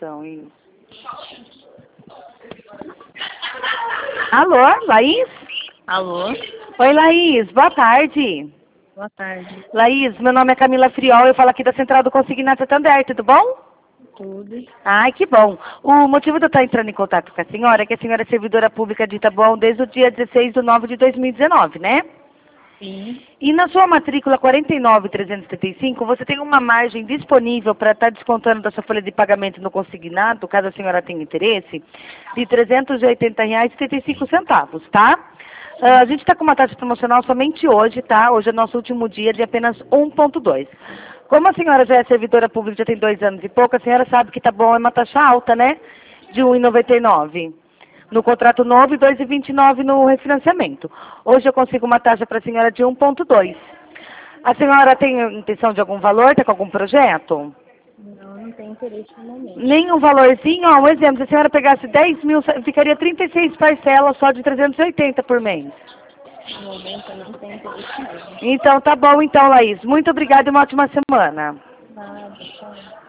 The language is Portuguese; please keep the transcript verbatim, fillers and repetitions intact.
ligação. Isso. Alô, Laís? Alô? Oi, Laís. Boa tarde. Boa tarde. Laís, meu nome é Camila Friol, eu falo aqui da Central do Consignado Santander, tudo bom? Tudo. Ai, que bom. O motivo de eu estar entrando em contato com a senhora é que a senhora é servidora pública de Itaboão desde o dia dezesseis de nove de dois mil e dezenove, né? Sim. E na sua matrícula quarenta e nove mil trezentos e setenta e cinco, você tem uma margem disponível para estar descontando da sua folha de pagamento no consignado, caso a senhora tenha interesse, de trezentos e oitenta reais e setenta e cinco centavos, tá? Uh, a gente está com uma taxa promocional somente hoje, tá? Hoje é nosso último dia de apenas um ponto dois. Como a senhora já é servidora pública, já tem dois anos e pouco, a senhora sabe que tá bom, é uma taxa alta, né? De um real e noventa e nove no contrato novo e dois reais e vinte e nove no refinanciamento. Hoje eu consigo uma taxa para a senhora de um ponto dois. A senhora tem intenção de algum valor? Está com algum projeto? Não, não tem interesse no momento. Nem um valorzinho? Ó, um exemplo, se a senhora pegasse dez mil, ficaria trinta e seis parcelas só de trezentos e oitenta por mês. No momento eu não tenho interesse mesmo. Então tá bom então, Laís. Muito obrigada e uma ótima semana. Nada, tchau.